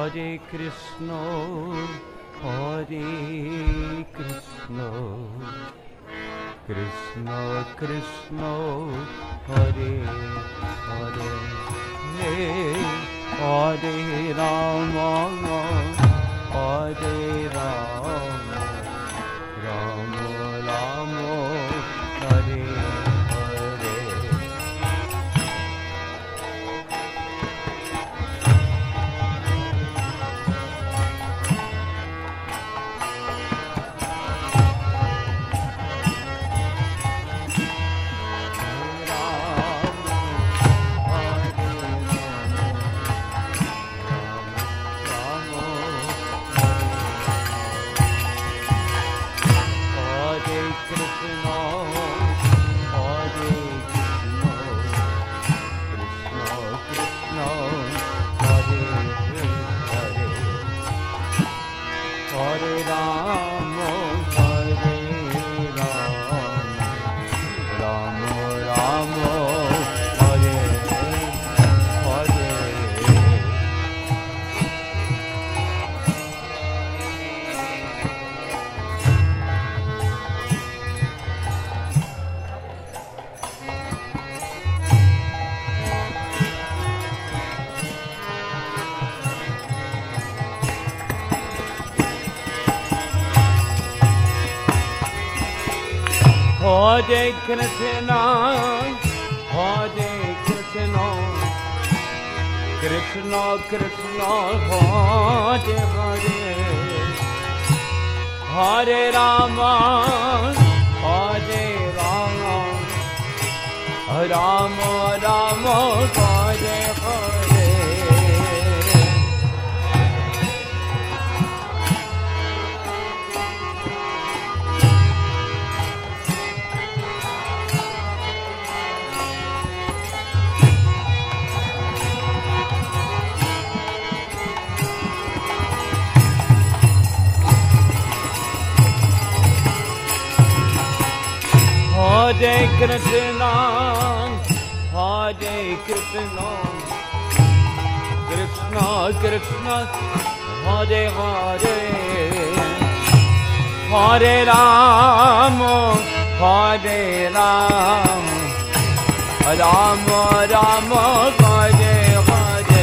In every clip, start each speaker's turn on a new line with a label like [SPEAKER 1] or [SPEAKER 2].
[SPEAKER 1] Hare Krishna, Hare Krishna, Krishna Krishna, Hare Hare, Hare Rama, Hare Rama, Rama Rama, Hare Hare. Hare Krishna, Hare Krishna, Krishna Krishna, Hare Hare, Hare Rama, Hare Rama, Rama Rama, Hare Hare. Hare Krishna, Hare Krishna, Krishna Krishna, Hare Hare, Hare Rama, Hare Rama, Rama Rama, Hare Hare.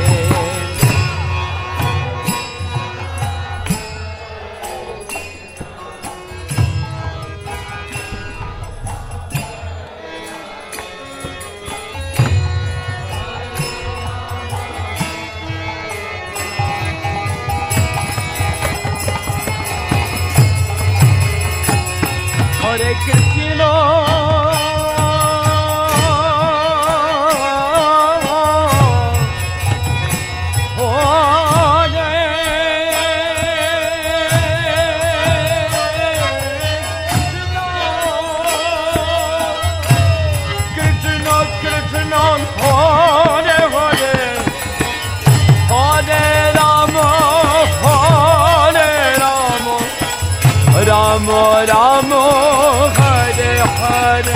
[SPEAKER 1] Hare Krishna, Krishna Krishna, Hare Hare, Hare Rama, Hare Rama, Rama Rama, Hare Hare.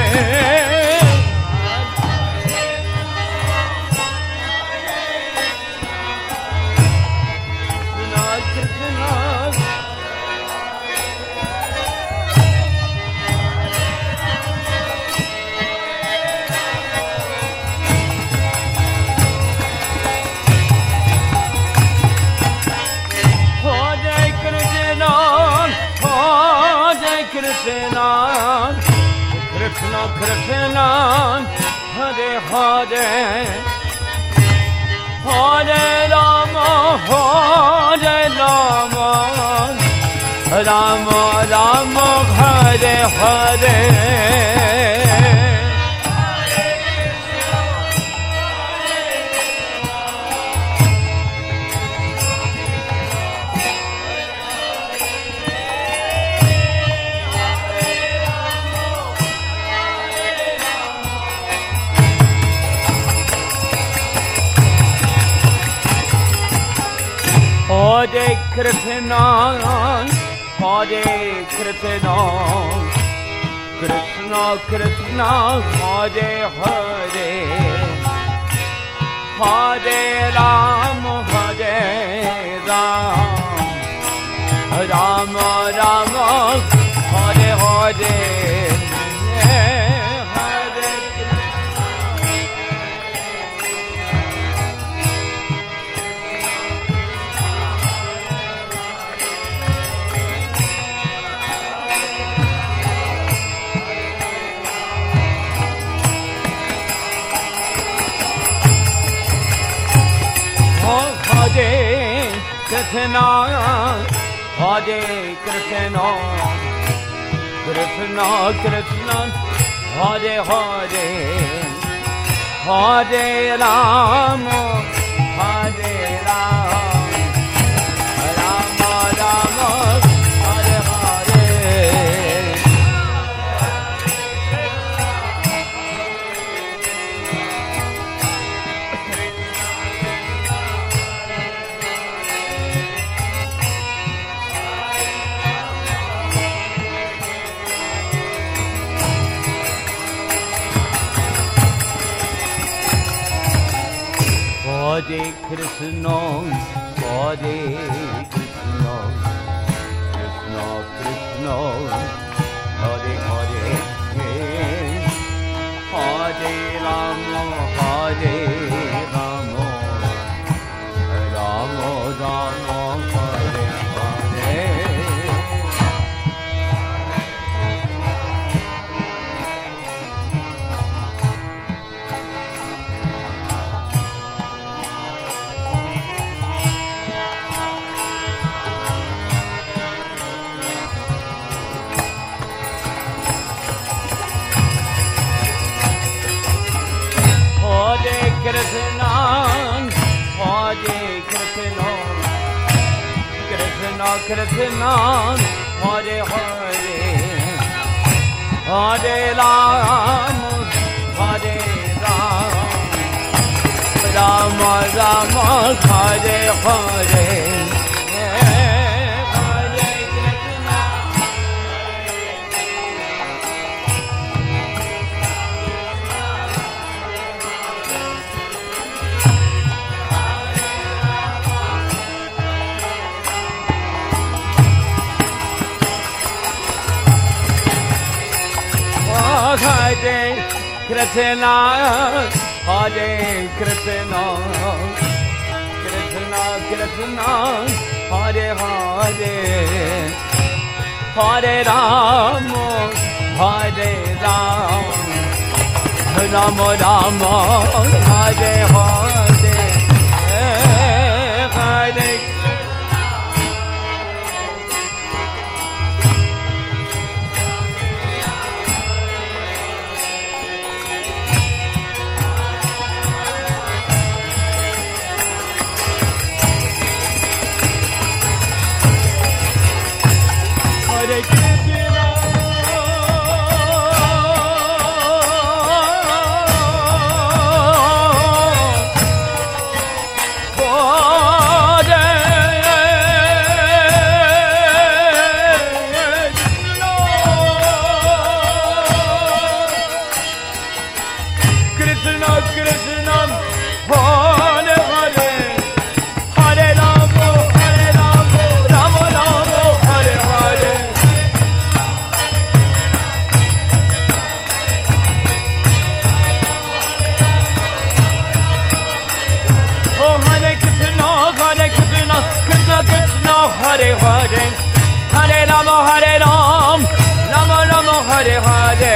[SPEAKER 1] Krishna, Krishna Krishna, Hare Hare, Hare Rama, Hare Rama, Rama Rama, Hare Hare. Hare Krishna, Hare Krishna, Krishna Krishna, Hare Hare, Hare Rama, Hare Krishna, Hare Krishna, Krishna Krishna, Hare Hare, Hare Rama, Hare Rama, Rama Rama, Hare Hare. Hare Krishna, Hare Krishna, Krishna Krishna, Hare Hare, Hare Rama, Hare Rama, Rama Rama, Hare Hare. Krishna, Hare Krishna, Krishna Krishna, Hare Hare, Hare Rama, Hare Rama, Rama Rama, Hare Hare. Hare Krishna, Hare Krishna, Krishna Krishna, Hare Hare, Hare Rama, Hare Rama, Rama Rama, Hare Hare, Hare. Hare Hare, Hare Rama, Hare Ram, Rama Rama, Hare Hare.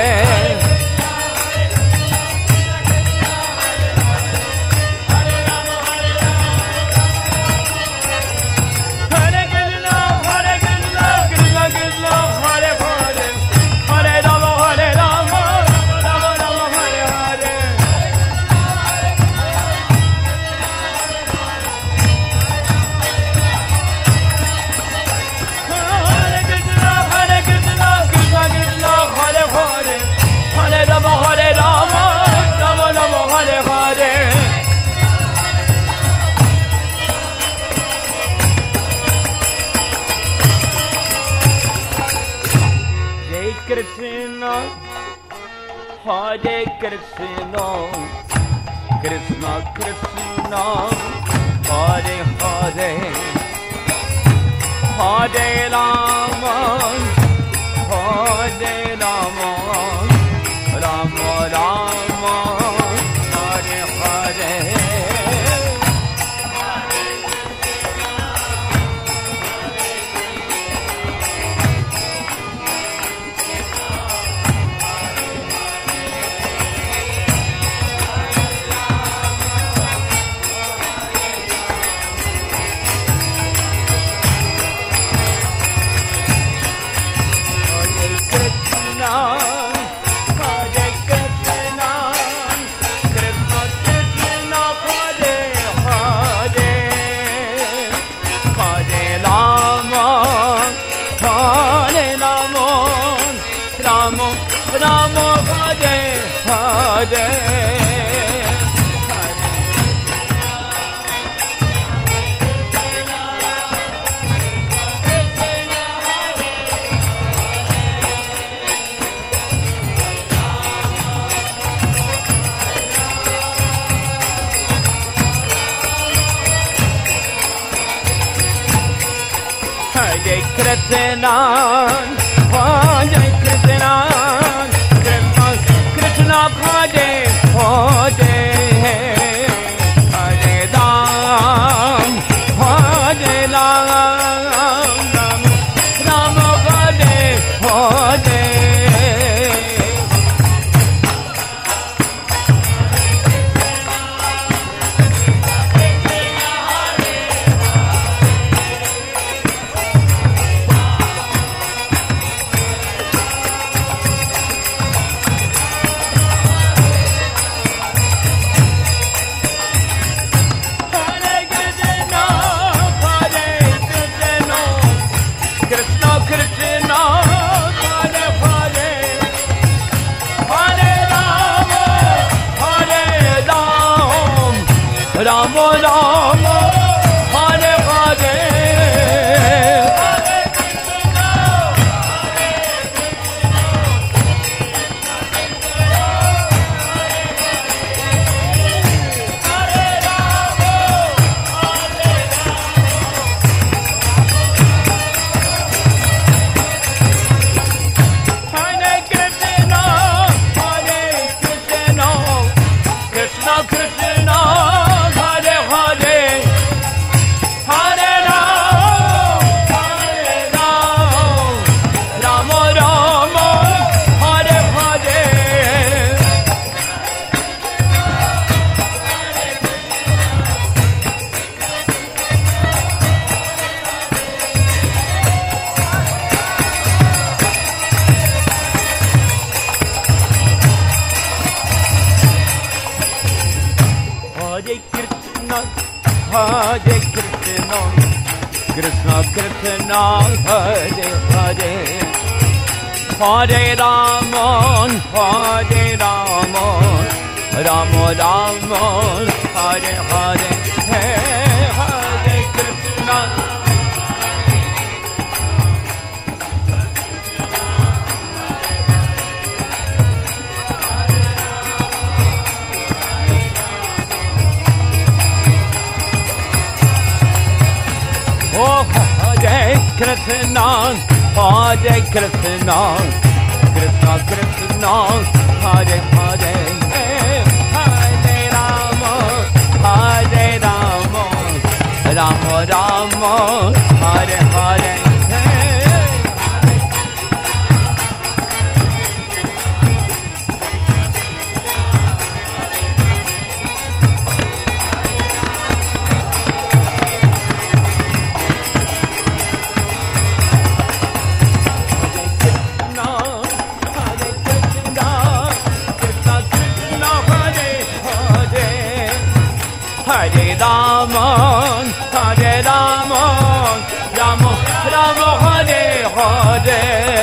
[SPEAKER 1] Krishna, Hare Krishna, Krishna Krishna, Hare Hare, Hare Rama, Hare Rama, Rama Rama, Hare Hare. Krishna, Hare Krishna, Krishna Krishna, Hare Hare, Hare Ram, Hare Ram, Ram Hare Hare. Ram Ram Hare Hare, Hare Krishna, Krishna Krishna, Hare Hare, Hare Rama, Hare Rama, Rama Rama, Hare Hare, Hare Krishna. Oh, Hare Krishna, Hare Krishna, Krishna Krishna, Hare Hare, Hare Rama, Hare Rama, Rama Rama, Hare Hare. Hare Rama, Hare Rama, Rama Rama, Hare Hare.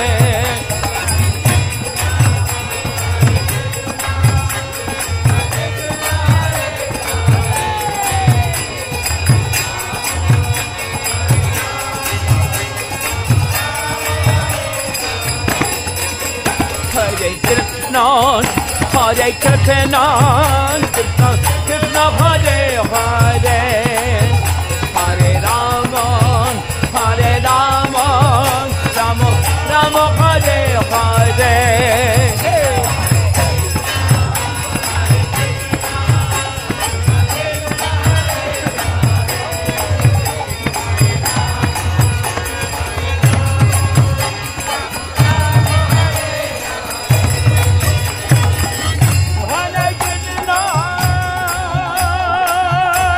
[SPEAKER 1] Hare Krishna, Hare Krishna, Krishna Krishna, Hare Hare, Hare Rama, Hare Rama, Rama Rama, Hare Hare. Hare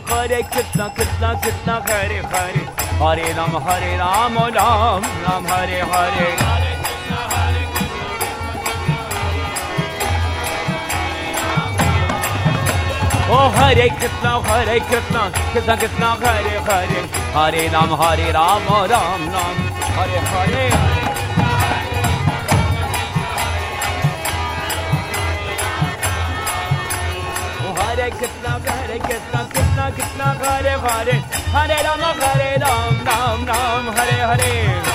[SPEAKER 1] Hare Krishna, Krishna Krishna, Hare Hare, Hare Ram, Ram Ram, Hare Hare. Oh, Hare Krishna, Krishna Krishna, Hare Hare, Hare Ram, Ram Ram, Hare Hare. Oh, Hare Krishna, Krishna Krishna, Hare Hare, Hare Ram, Ram Ram, Hare Hare.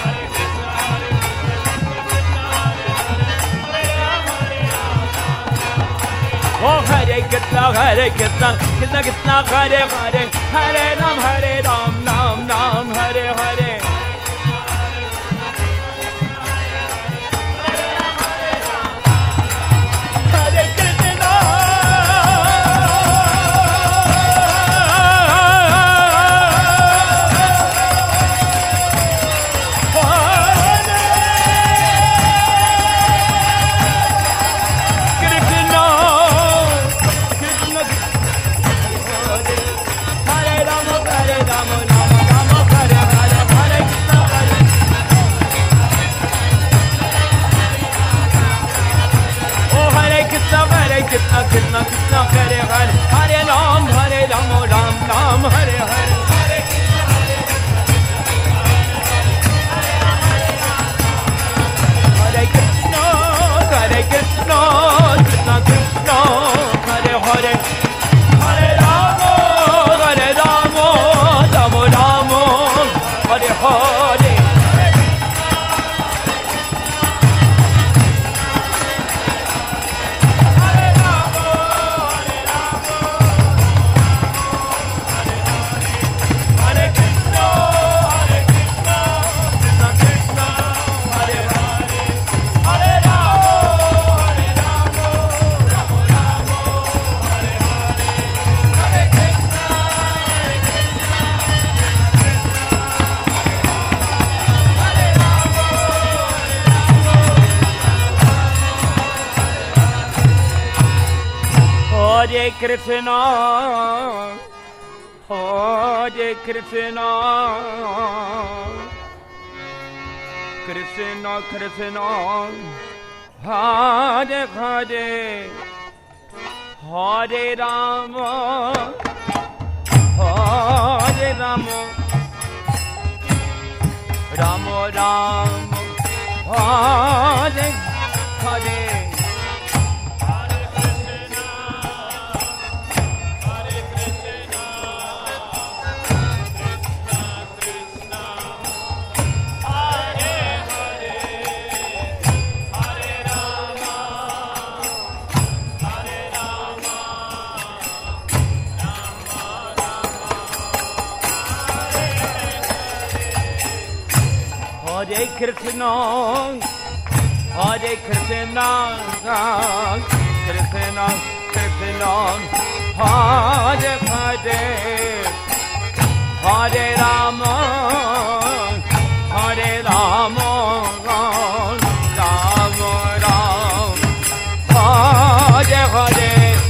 [SPEAKER 1] Oh, Hare Krishna, Krishna Krishna, Hare Hare, Hare Ram, Ram Ram, Hare Hare. Hare Krishna, Krishna Krishna, Hare Hare, Hare Ram, Ram Ram, Hare Hare. Hare Krishna, Krishna Krishna, Hare Hare, Hare Ram, Ram Ram, Hare Hare. Hare Krishna, Hare Krishna, Krishna Krishna, Hare Hare, Hare Rama, Hare Rama, Rama Rama, Hare Hare. Hare Krishna, Hare Krishna, Krishna Krishna, Hare Hare, Hare Rama, Hare Rama, Rama Ram, Hare Hare.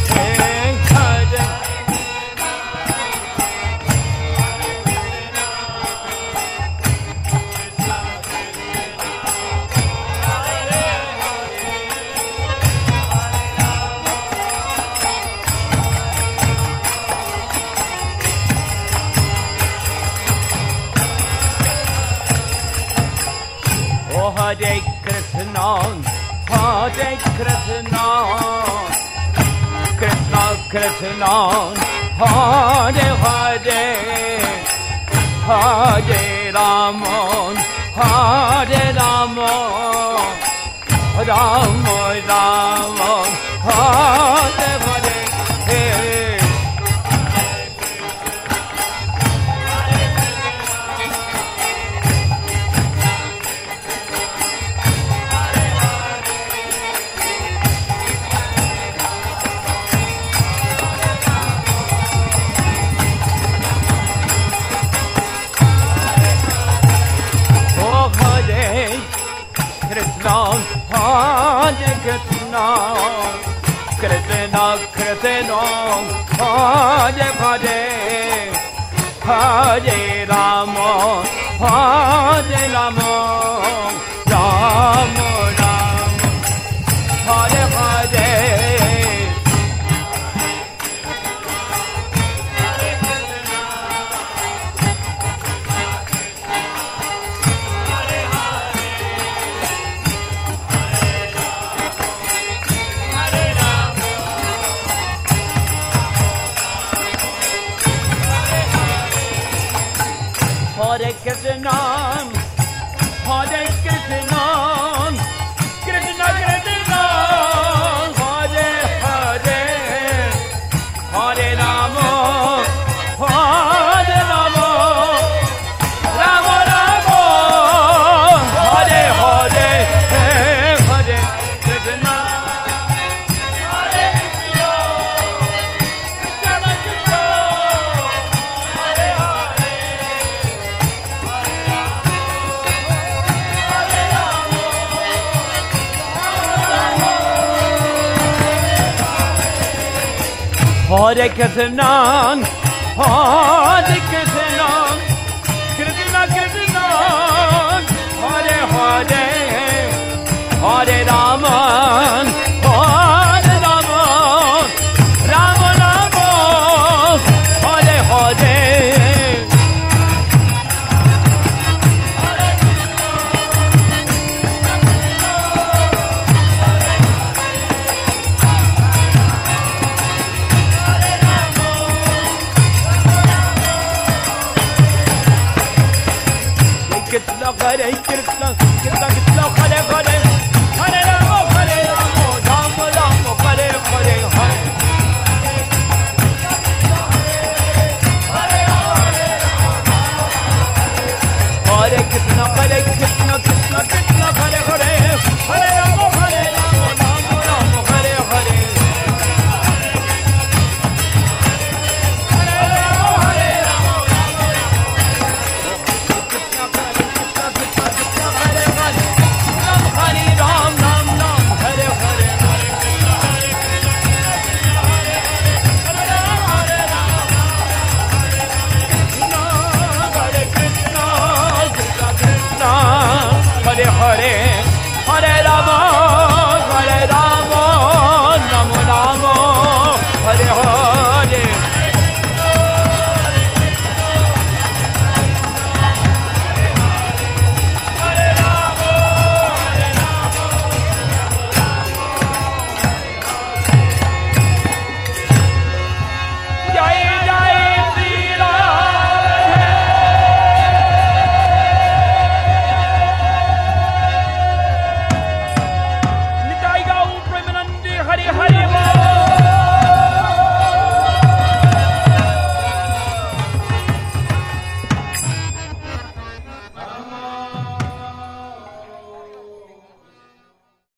[SPEAKER 1] Hare Krishna, Hare Krishna, Krishna Krishna, Hare Hare, Hare Rama, Hare Rama, Rama Rama, Hare Hare. Krishna, Hare Krishna, Krishna Krishna, Hare Hare. Hare Rama, Hare Rama, Rama Rama, Hare Hare. Hare Krishna, Hare Krishna, Krishna Krishna, Hare Hare, Hare Rama, Hare Rama, Rama Rama, Hare Hare, Hare Krishna, Hare Krishna, Krishna Krishna, Hare Hare. Hare Krishna, Hare Krishna, Krishna Krishna, Hare Hare, Hare Rama, Hare Rama, Rama Rama, Hare Hare. Krishna Hare Krishna,